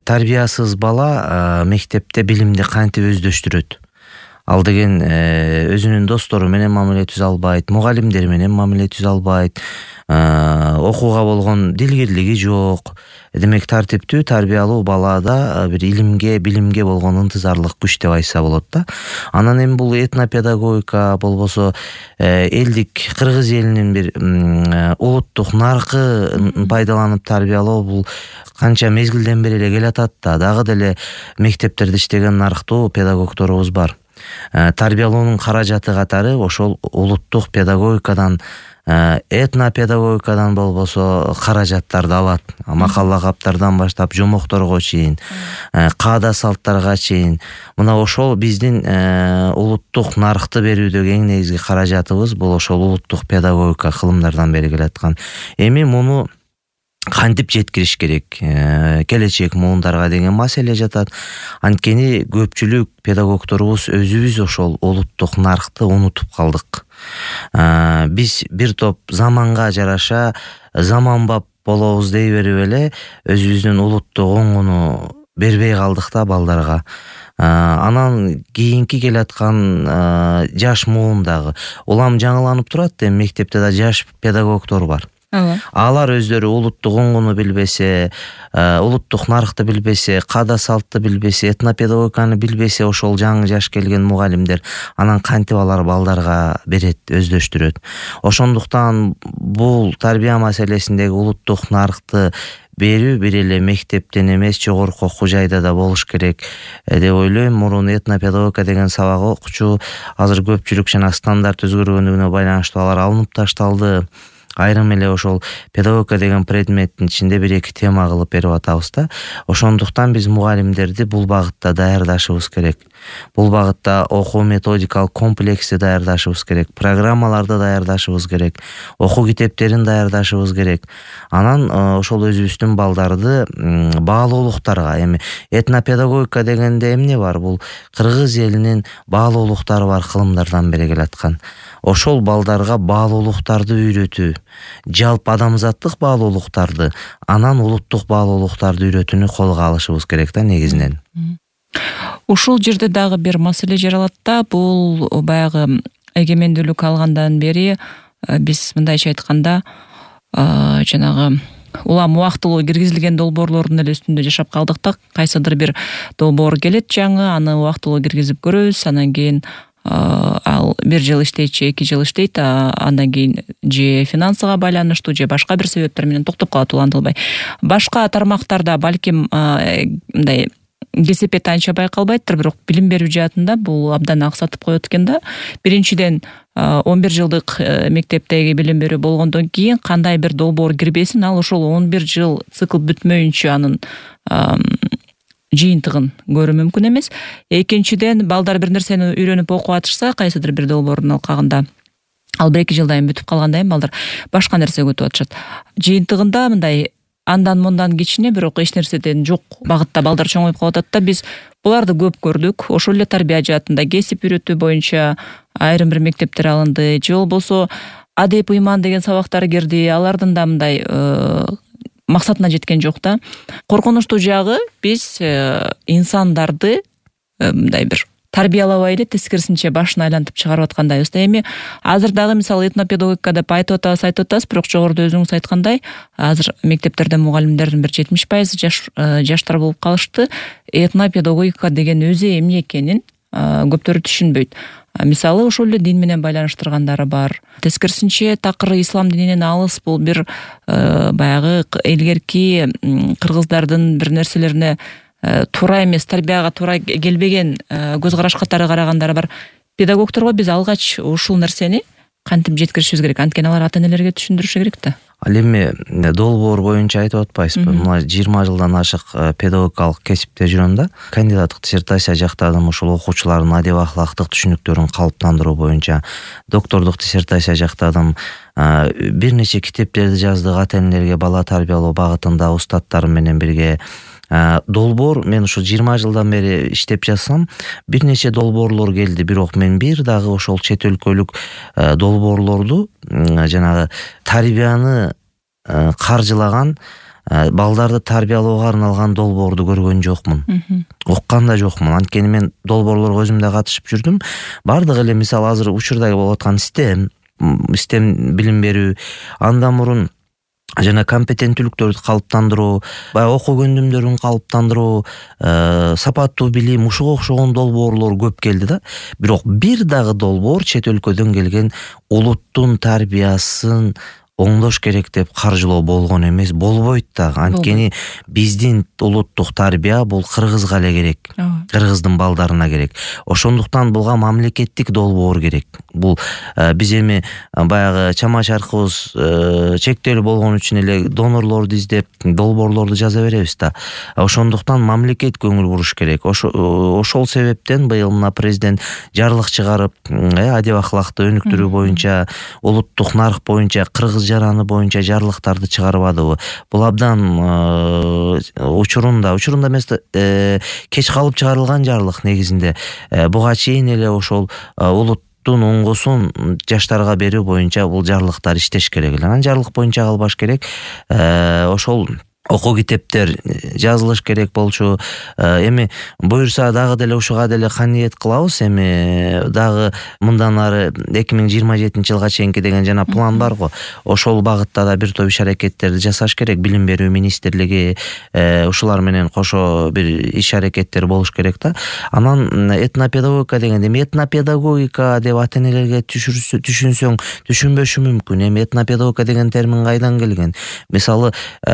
тарбиясыз бала мектепте билимди кантип өздөштүрөт? Ал деген өзүнүн достору менен мамиле түзө албайт, мугалимдери менен мамиле түзө албайт, окууга болгон дилгирлиги жок. Демек тартиптүү, тарбиялуу балада бир илимге, билимге болгон ынтызарлык күч деп айтса болот да. Анан эми бул этнопедагогика болбосо элдик кыргыз элинин бир улуттук наркын пайдаланып тарбиялоо бул канча мезгилден бери эле келатат да. Дагы деле мектептерде иштеген нарктуу педагогдорубуз бар. Тарбиялоонун каражаты катары ошол улуттук педагогикадан, этнопедагогикадан болбосо каражаттарды алат. Макал лакаптардан баштап жомокторго чейин, каада салттарга чейин. Мына ошол биздин улуттук наркты берүүдөгү эң негизги каражатыбыз бул ошол улуттук педагогика кылымдардан бери келаткан. Эми муну кантип жеткириш керек? Келечек муундарга деген маселе жатат. Анткени көпчүлүк педагогдорубуз өзүбүз ошол улуттук наркты унутуп калдык. Биз бир топ заманга жараша заманбап болобуз дей берип эле өзүбүздүн улуттук оңуну бербей калдык да балдарга. Анан кийинки келаткан жаш муун дагы улам жаңыланып турат. Эми мектепте да жаш педагогдор бар. Алар өздөрү улуттук оңуну билбесе, улуттук наркты билбесе, каада салтты билбесе, этнопедагогиканы билбесе, ошол жаңы жаш келген мугалимдер анан кантип алар балдарга берет, өздөштүрөт. Ошондуктан бул тарбия маселесиндеги улуттук наркты берүү бир эле мектептен эмес, жогорку окуу жайда да болуш керек деп ойлойм. Мурун этнопедагогика деген сабак окучу, азыр көпчүлүк жана стандарт өзгөргөндүгүнө байланыштуу алар алынып ташталды. Айрым эле ошол педагогика деген предметтин ичинде бир эки тема кылып берип атабыз да. Ошондуктан биз мугалимдерди бул багытта даярдашыбыз керек. Бул багытта окуу методикалык комплексти даярдашыбыз керек, программаларды даярдашыбыз керек, окуу китептерин даярдашыбыз керек. Анан ошол өзүбүздүн балдарды баалуулуктарга, эми этнопедагогика дегенде эмне бар? Бул кыргыз элинин баалуулуктары бар кылымдардан бери келаткан. Ошол балдарга баалуулуктарды үйрөтүү, жалпы адамзаттык баалуулуктарды, анан улуттук баалуулуктарды үйрөтүүнү колго алышыбыз керек да негизинен. Ушул жерде дагы бир маселе жаралат да, бул баягы эгемендүүлүк алгандан бери биз мындайча айтканда жанагы улам убактылуу киргизилген долбоорлордун эле үстүндө жашап калдык да. Кайсыдыр бир долбоор келет жаңы, аны убактылуу киргизип көрөбүз, анан кийин ал 1 жыл иштейт, 2 жыл иштейт, андан кийин же финансыга байланыштуу, же башка бир себептер менен токтоп калат, улантылбай. Башка тармактарда балким мындай кесепет анча байкалбайттыр, бирок билим берүү жаатында бул абдан аксатып коет экен да. Биринчиден 11 жылдык мектептеги билим берүү болгондон кийин кандай бир долбоор кирбесин, ал ошол 11 жыл цикл бүтмөйүнчө анын жыйынтыгын көрүү мүмкүн эмес. Экинчиден, балдар бир нерсени үйрөнүп окуп атышса, кайсыдыр бир долбоордун алкагында, ал 1-2 жылдан бүтүп калгандан кийин балдар башка нерсе күтүп атышат. Жыйынтыгында мындай андан мындан кичине, бирок эч нерседен жок багытта балдар чоңоюп калып атат да. Биз буларды көп көрдүк. Ошол эле тарбия жаатында кесип үйрөтүү боюнча айрым бир мектептер алынды, же болбосо адеп ыйман деген сабактар кирди. Алардын да мындай максатына жеткен жок да. Коркунучтуу жагы, биз инсандарды мындай бир тарбиялабай эле тескерисинче башын айлантып чыгарып аткандайбыз да. Эми азыр дагы мисалы этнопедагогика деп айтып атабыз, бирок жогоруда өзүңүз айткандай, азыр мектептерде мугалимдердин бир 70% жаштар болуп калышты. Этнопедагогика деген өзү эмне экенин көптөрү түшүнбөйт. Мисалы ошол эле дин менен байланыштыргандары бар. Тескерисинче такыр ислам дининен алыс, бул бир баягы илгерки кыргыздардын бир нерселерине туура эмес, тарбияга туура келбеген көз караш катары карагандары бар. Педагогдорго биз алгач ушул нерсени кантип жеткиришибиз керек? Анткени алар ата-энелерге түшүндүрүшү керек да. Ал эми долбоор боюнча айтып атпайсызбы? Мына 20 жылдан ашык педагогикалык кесипте жүрөм да. Кандидаттык диссертация жактадым ушул окуучулардын адеп ахлактык түшүнүктөрүн калыптандыруу боюнча. Доктордук диссертация жактадым. Бир нече китептерди жаздык ата-энелерге бала тарбиялоо багытында устаттарым менен бирге. Долбоор мен ушу 20 жылдан бери иштеп жатсам, бир нече долбоорлор келди, бирок мен бир дагы ошол чет өлкөлүк долбоорлорду жанагы тарбияны каржылаган балдарды тарбиялоого арналган долбоорду көргөн жокмун, уккан да жокмун. Анткени мен долбоорлорго өзүм да катышып жүрдүм. Бардыгы эле мисалы азыр учурда болуп аткан STEM билим берүү, андан мурун жана компетенттүүлүктөрдү калыптандыруу, баягы окуу көндүмдөрүн калыптандыруу, сапаттуу билим, ушуга окшогон долбоорлор көп келди да. Бирок бир дагы долбоор чет өлкөдөн келген улуттун тарбиясын оңдош керек деп каржылоо болгон эмес, болбойт дагы. Анткени биздин улуттук тарбия бул кыргызга эле керек, кыргыздын балдарына керек. Ошондуктан буга мамлекеттик долбоор керек. Бул биз эми баягы чама чаркыбыз чектелүү болгон үчүн эле донорлорду издеп долбоорлорду жаза беребиз да. Ошондуктан мамлекет көңүл буруш керек. Ошол себептен быйыл мына президент жарлык чыгарып, адеп акылакты өнүктүрүү боюнча, улуттук нарк боюнча, кыргыз жараны боюнча жарлыктарды чыгарбадыбы? Бул абдан учурунда эмес, кеч калып чыгарылган жарлык негизинде. Буга чейин эле ошол улуттун оңгусун жаштарга берүү боюнча бул жарлыктар иштеш керек эле. Анан жарлык боюнча калбаш керек. Ошол окуу китептер жазылыш керек болчу. Эми буюрса дагы деле ушуга деле каниет кылабыз. Эми дагы мындан ары 2027-жылга чейинки деген жана план бар го. Ошол багытта да бир топ иш аракеттерди жасаш керек. Билим берүү министрлиги ушулар менен кошо бир иш аракеттер болуш керек да. Анан этнопедагогика дегенде, эми этнопедагогика деп ата-энелерге түшүнсөң түшүнбөшү мүмкүн. Эми этнопедагогика деген термин кайдан келген? Мисалы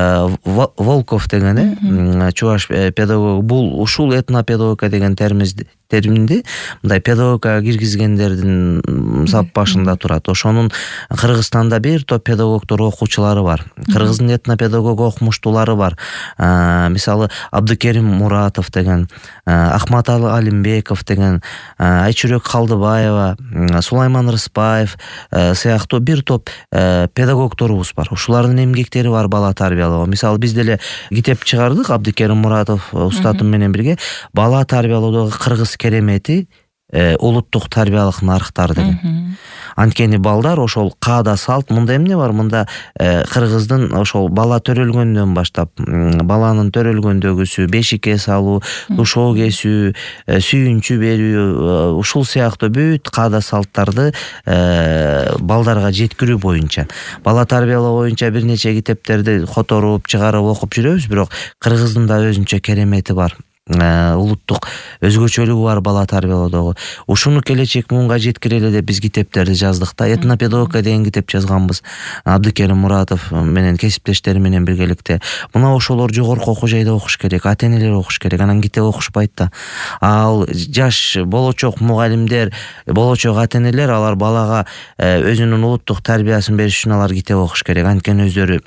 Волков деген чуваш педагог, бул ушул этнопедагогика деген терминди мындай педагогикага киргизгендердин сап башында турат. Ошонун Кыргызстанда бир топ педагогдор, окуучулары бар. Кыргыздын этнопедагог окумуштуулары бар. Мисалы Абдыкерим Муратов деген, Акматалы Алимбеков деген, Айчүрөк Калдыбаева, Сулайман Рыспаев сыяктуу бир топ педагогдорубуз бар. Ушулардын эмгектери бар бала тарбиялоого. Мисалы биз деле китеп чыгардык Абдыкерим Муратов устатым менен бирге, бала тарбиялоодогу кыргыз керемети улуттук тарбиялык нарктар деген. Анткени балдар ошол каада салт, мында эмне бар? Мында кыргыздын ошол бала төрөлгөндөн баштап, баланын төрөлгөндөгүсү, бешикке салуу, тушоо кесүү, сүйүнчү берүү, ушул сыяктуу бүт каада салттарды балдарга жеткирүү боюнча, бала тарбиялоо боюнча бир нече китептерди которуп, чыгарып окуп жүрөбүз, бирок кыргыздын да өзүнчө керемети бар. Улуттук өзгөчөлүгү бар бала тарбиялоодогу. Ушуну келечек муунга жеткирели деп биз китептерди жаздык да. Этнопедагогика деген китеп жазганбыз. Абдыкерим Муратов менен кесиптештери менен биргеликте. Мына ошолор жогорку окуу жайда окуш керек, ата-энелер окуш керек. Анан китеп окушпайт да. Ал жаш болочок мугалимдер, болочок ата-энелер, алар балага өзүнүн улуттук тарбиясын бериш үчүн алар китеп окуш керек. Анткени өздөрү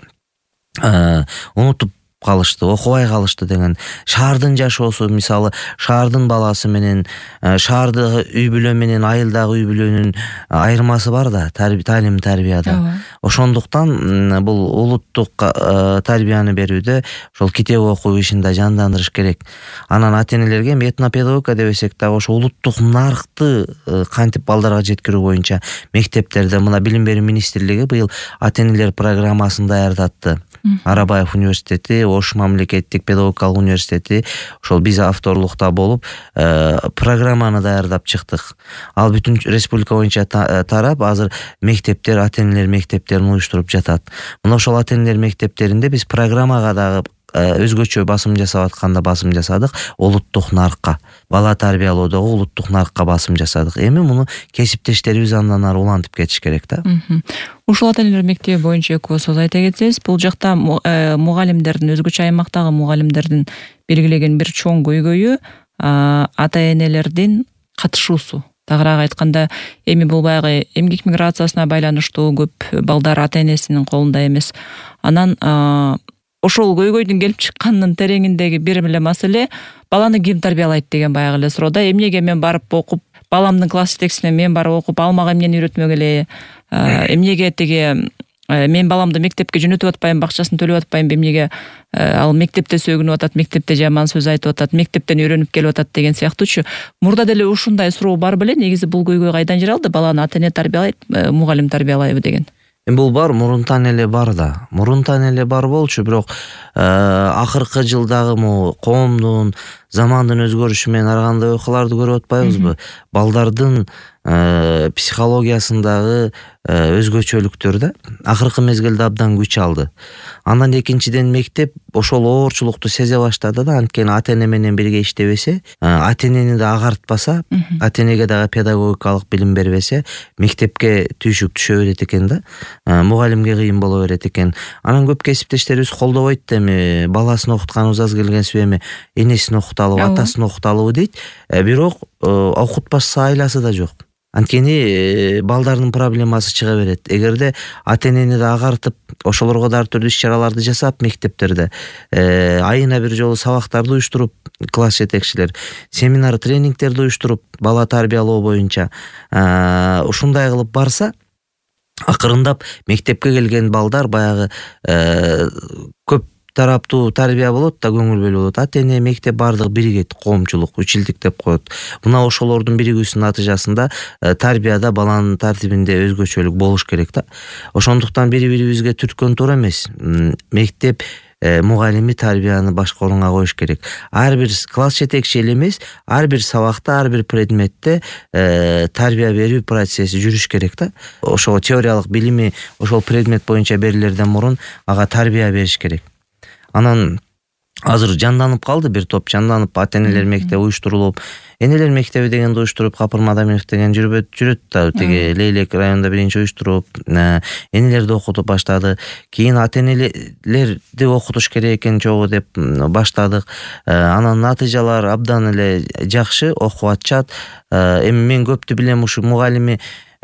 унутуп калышты, окубай калышты деген. Шаардын жашоосу, мисалы, шаардын баласы менен шаардагы үй бүлө менен айылдагы үй бүлөнүн айырмасы бар да, таалим тарбияда. Ошондуктан бул улуттук тарбияны берүүдө ошол китеп окуу ишин да жандандырыш керек. Анан ата-энелерге этнопедагогика дебесек дагы ошо улуттук наркты кантип балдарга жеткирүү боюнча мектептерде мына билим берүү министрлиги быйыл ата-энелер программасын даярдатты. Арабаев университети, Ош мамлекеттик педагогикалык университети, ошол биз авторлукта болуп программаны даярдап чыктык. Ал бүтүн республика боюнча тарап, азыр мектептер, ата-энелер мектептерин уюштуруп жатат. Мына ошол ата-энелер мектептеринде биз программага дагы өзгөчө басым жасап атканда басым жасадык. Улуттук наркка, бала тарбиялоодогу улуттук наркка басым жасадык. Эми муну кесиптештерибиз андан ары улантып кетиш керек да. Ушул ата-энелер мектеби боюнча экөө сөз айта кетсеңиз, бул жакта мугалимдердин, өзгөчө аймактагы мугалимдердин белгилеген бир чоң көйгөйү ата-энелердин катышуусу. Тагыраак айтканда, эми бул баягы эмгек миграциясына байланыштуу көп балдар ата-энесинин колунда эмес. Анан ошол көйгөйдүн келип чыкканынын тереңиндеги бир эле маселе баланы ким тарбиялайт деген баягы эле суроодо. Эмнеге мен барып окуп, баламдын класс жетекчисине мен барып окуп, ал мага эмнени үйрөтмөк эле? Эмнеге тиги мен баламды мектепке жөнөтүп атпайм, бакчасын төлөп атпайм, эмнеге ал мектепте сөгүнүп атат, мектепте жаман сөз айтып атат, мектептен үйрөнүп келип атат деген сыяктуучу. Мурда деле ушундай суроо бар беле? Негизи бул көйгөй кайдан жаралды? Баланы ата-эне тарбиялайт, мугалим тарбиялайбы деген. Бул бар, мурунтан эле бар да. Мурунтан эле бар болчу, бирок акыркы жылдагы могу коомдун, замандын өзгөрүшү менен ар кандай окуяларды көрүп атпайбызбы? Балдардын психологиясындагы өзгөчөлүктөр да акыркы мезгилде абдан күч алды. Андан экинчиден мектеп ошол оорчулукту сезе баштады да, анткени ата эне менен бирге иштебесе, ата энени да агартпаса, ата энеге дагы педагогикалык билим бербесе, мектепке түйшүк түшө берет экен да, мугалимге кыйын боло берет экен. Анан көп кесиптештерибиз колдобойт да, эми баласын окутканыбыз аз келгенсип эми энесин окуталыбы, атасын окуталыбы дейт. Бирок окутпашса айласы да жок. Анткени балдардын проблемасы чыга берет. Эгерде ата энени да агартып, ошолорго да ар түрдүү иш-чараларды жасап, мектептерде айына бир жолу сабактарды уюштуруп, класс жетекчилер семинар, тренингтерди уюштуруп, бала тарбиялоо боюнча ушундай кылып барса, акырындап мектепке келген балдар баягы көп тараптуу тарбия болот да, көңүл бөлүү болот. Ата эне, мектеп баардыгы биригет, коомчулук, училдик деп коет. Мына ошолордун биригүүсүнүн натыйжасында тарбияда баланын тартибинде өзгөчөлүк болуш керек да. Ошондуктан бири-бирибизге түрткөн туура эмес. Мектеп мугалими тарбияны башка орунга коюш керек. Ар бир класс жетекчи эле эмес, ар бир сабакта, ар бир предметте тарбия берүү процесси жүрүш керек да. Ошого теориялык билими ошол предмет боюнча берилерден мурун ага тарбия бериш керек. Анан азыр жанданып калды, бир топ жанданып, ата энелер мектеби уюштурулуп, энелер мектеби дегенди уюштуруп, Капыр Мадаминов деген жүрөт да, тиги Лейлек районунда биринчи уюштуруп, энелерди окутуп баштады. Кийин ата энелерди окутуш керек экен чогуу деп баштадык. Анан натыйжалар абдан эле жакшы, окуп атышат. Эми мен көптү билем, ушу мугалими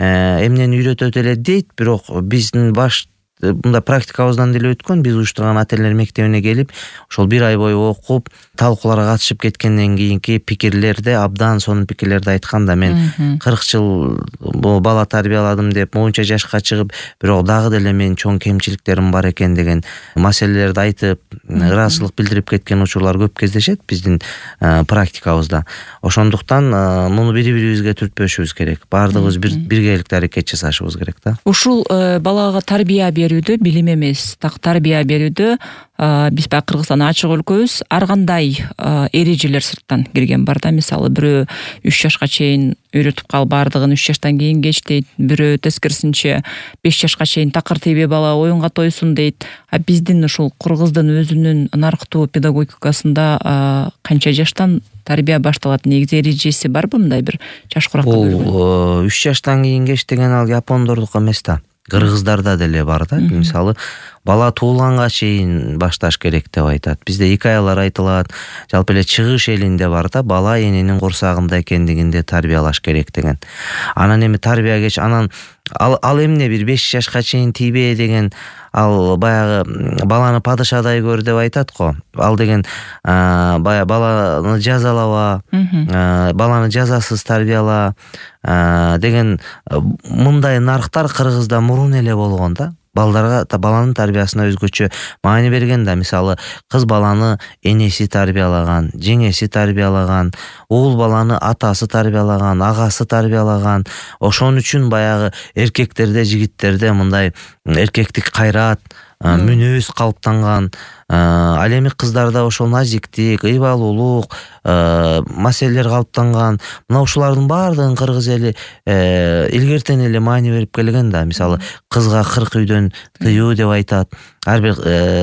эмнени үйрөтөт эле дейт, бирок биздин мында практикабыздан деле өткөн, биз уюштурган ата энелер мектебине келип, ошол бир ай бою окуп, талкууларга катышып кеткенден кийинки пикирлерде абдан сонун пикирлерди айткан да. Мен 40 жыл бала тарбияладым деп, моунча жашка чыгып, бирок дагы деле мен чоң кемчиликтерим бар экен деген маселелерди айтып, ыраазычылык билдирип кеткен учурлар көп кездешет биздин практикабызда. Ошондуктан муну бири-бирибизге түртпөшүбүз керек. Баардыгыбыз биргеликте аракет жасашыбыз керек да. Ушул балага тарбия берүүдө, билим эмес, так тарбия берүүдө биз баягы Кыргызстан ачык өлкөбүз, ар кандай эрежелер сырттан кирген бар да. Мисалы бирөө 3 жашка чейин үйрөтүп кал, баардыгын 3 жаштан кийин кеч дейт. Бирөө тескерисинче 5 жашка чейин такыр тийбей бала оюнга тойсун дейт. Биздин ушул Кыргыздын өзүнүн нарыктуу педагогикасында канча жаштан тарбия башталат, негизи эрежеси барбы мындай бир жаш куракка бөлгөн? Бул 3 жаштан кийин кеч деген ал япондордуку эмес да. Кыргыздарда деле бар да. Мисалы бала туулганга чейин башташ керек деп айтат. Бизде хикаялар айтылат. Жалпы эле чыгыш элинде бар да, бала эненин курсагында экендигинде тарбиялаш керек деген. Анан эми тарбия кеч, анан ал эмне бир 5 жашка чейин тийбе деген, ал баягы баланы падышадай көр деп айтат го. Ал деген баягы баланы жазалаба, баланы жазасыз тарбияла деген мындай нарыктар Кыргызда мурун эле болгон да. Баланын тарбиясына өзгөчө маани берген да. Мисалы кыз баланы энеси тарбиялаган, жеңеси тарбиялаган, уул баланы атасы тарбиялаган, агасы тарбиялаган. Ошон үчүн баягы эркектерде, жигиттерде мындай эркектик кайрат, мүнөз калыптанган. Ал эми кыздарда ошол назиктик, ыйбалуулук маселелер калыптанган. Мына ушулардын баардыгын кыргыз эли илгертен эле маани берип келген да. Мисалы кызга 40 үйдөн тыюу деп айтат. Ар бир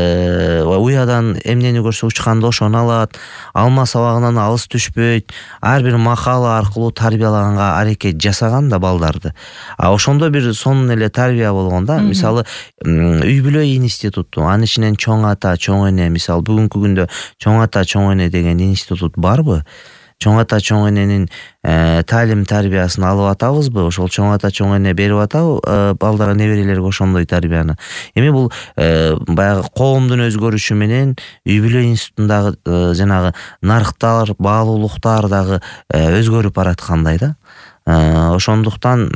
уядан эмнени көрсө учканда ошону алат. Алма сабагынан алыс түшпөйт. Ар бир макала аркылуу тарбиялаганга аракет жасаган да балдарды. Ошондо бир сонун эле тарбия болгон да. Мисалы үй бүлө институту, анын ичинен чоң ата, чоң эне, мисалы бүгүнкү күндө чоң ата, чоң эне деген институт барбы? Чоң ата, чоң эненин таалим тарбиясын алып атабызбы? Ошол чоң ата, чоң эне берип атабы балдарга, неберелерге ошондой тарбияны? Эми бул баягы коомдун өзгөрүшү менен үй бүлө институтундагы жанагы нарыктар, баалуулуктар дагы өзгөрүп бараткандай да. Ошондуктан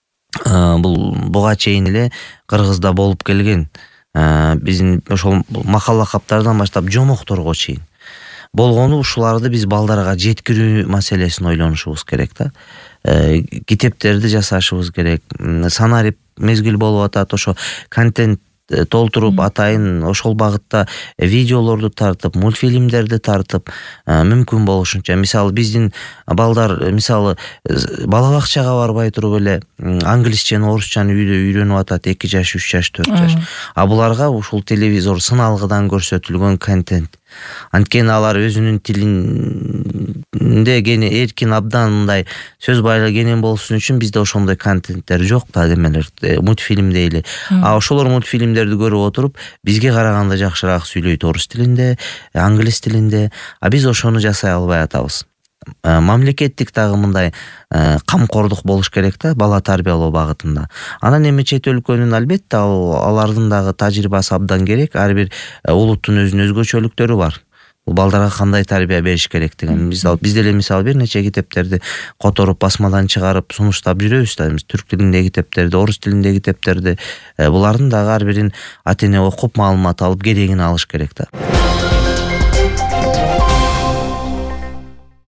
бул буга чейин эле Кыргызда болуп келген. Биздин ошол макал лакаптардан баштап жомокторго чейин болгону, ушуларды биз балдарга жеткирүү маселесин ойлонушубуз керек да. Китептерди жасашыбыз керек, санарип мезгил болуп атат, ошо контент толтуруп атайын ошол багытта видеолорду тартып, мультфильмдерди тартып, мүмкүн болушунча, мисалы биздин балдар мисалы бала бакчага барбай туруп эле англисчени, орусчаны үйдө үйрөнүп атат, 2 жаш, 3 жаш, 4 жаш. А буларга ушул телевизор сыналгыдан көрсөтүлгөн контент. Анткени алар өзүнүн тилинде эркин, абдан мындай сөз байлыгы кенен болушун үчүн бизде ошондой контенттер жок да, демелер, мультфильм дейли. А ошолор мультфильмдерди көрүп отуруп, бизге караганда жакшыраак сүйлөйт орус тилинде, англис тилинде, а биз ошону жасай албай атабыз. Мамлекеттик дагы мындай камкордук болуш керек да, бала тарбиялоо багытында. Анан эми чет өлкөнүн албетте алардын дагы тажрыйбасы абдан керек. Ар бир улуттун өзүнүн өзгөчөлүктөрү бар. Бул балдарга кандай тарбия бериш керек деген. Биз деле мисалы бир нече китептерди которуп, басмадан чыгарып, сунуштап жүрөбүз да. Түрк тилиндеги китептерди, орус тилиндеги китептерди, булардын дагы ар бирин ата эне окуп, маалымат алып, керегин алыш керек да.